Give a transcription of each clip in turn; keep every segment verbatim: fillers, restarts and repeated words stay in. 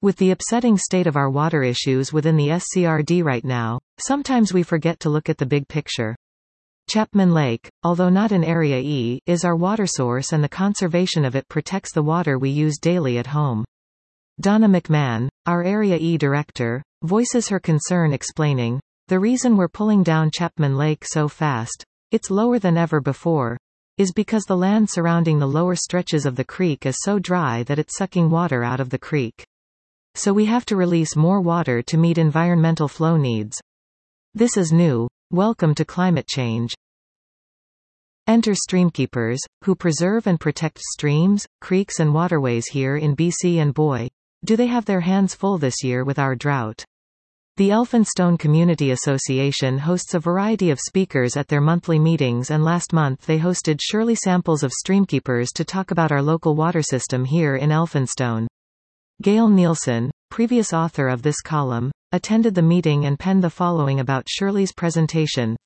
With the upsetting state of our water issues within the S C R D right now, sometimes we forget to look at the big picture. Chapman Lake, although not in Area E, is our water source, and the conservation of it protects the water we use daily at home. Donna McMahon, our Area E director, voices her concern, explaining, "The reason we're pulling down Chapman Lake so fast, it's lower than ever before, is because the land surrounding the lower stretches of the creek is so dry that it's sucking water out of the creek. So we have to release more water to meet environmental flow needs. This is new. Welcome to climate change." Enter Streamkeepers, who preserve and protect streams, creeks and waterways here in B C, and boy, do they have their hands full this year with our drought. The Elphinstone Community Association hosts a variety of speakers at their monthly meetings, and last month they hosted Shirley Samples of Streamkeepers to talk about our local water system here in Elphinstone. Gail Nielsen, previous author of this column, attended the meeting and penned the following about Shirley's presentation.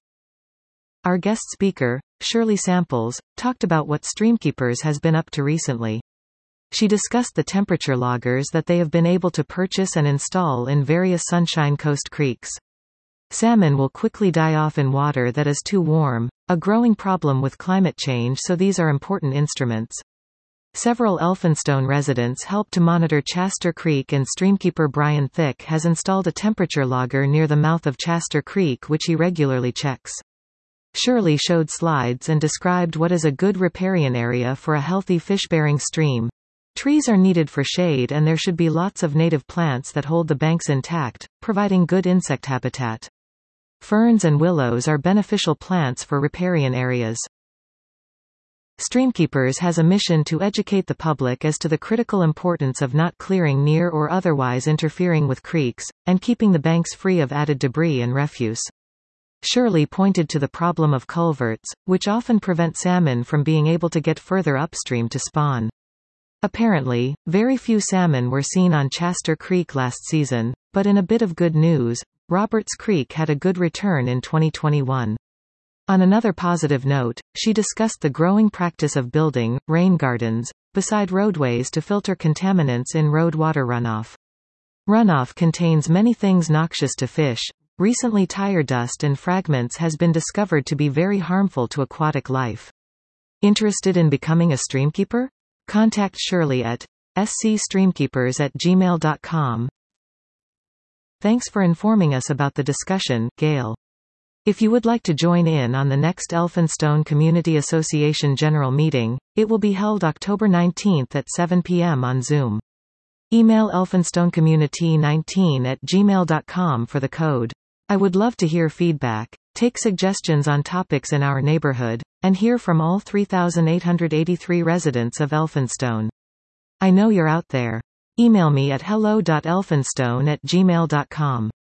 Our guest speaker, Shirley Samples, talked about what Streamkeepers has been up to recently. She discussed the temperature loggers that they have been able to purchase and install in various Sunshine Coast creeks. Salmon will quickly die off in water that is too warm, a growing problem with climate change, so these are important instruments. Several Elphinstone residents help to monitor Chaster Creek, and Streamkeeper Brian Thick has installed a temperature logger near the mouth of Chaster Creek, which he regularly checks. Shirley showed slides and described what is a good riparian area for a healthy fish-bearing stream. Trees are needed for shade, and there should be lots of native plants that hold the banks intact, providing good insect habitat. Ferns and willows are beneficial plants for riparian areas. Streamkeepers has a mission to educate the public as to the critical importance of not clearing near or otherwise interfering with creeks, and keeping the banks free of added debris and refuse. Shirley pointed to the problem of culverts, which often prevent salmon from being able to get further upstream to spawn. Apparently, very few salmon were seen on Chaster Creek last season, but in a bit of good news, Roberts Creek had a good return in twenty twenty-one. On another positive note, she discussed the growing practice of building rain gardens beside roadways to filter contaminants in road water runoff. Runoff contains many things noxious to fish. Recently, tire dust and fragments has been discovered to be very harmful to aquatic life. Interested in becoming a streamkeeper? Contact Shirley at s c streamkeepers at gmail dot com. Thanks for informing us about the discussion, Gail. If you would like to join in on the next Elphinstone Community Association General Meeting, it will be held October nineteenth at seven p m on Zoom. Email elphinstonecommunity nineteen at gmail dot com for the code. I would love to hear feedback, take suggestions on topics in our neighborhood, and hear from all three thousand eight hundred eighty-three residents of Elphinstone. I know you're out there. Email me at hello dot elphinstone at gmail dot com.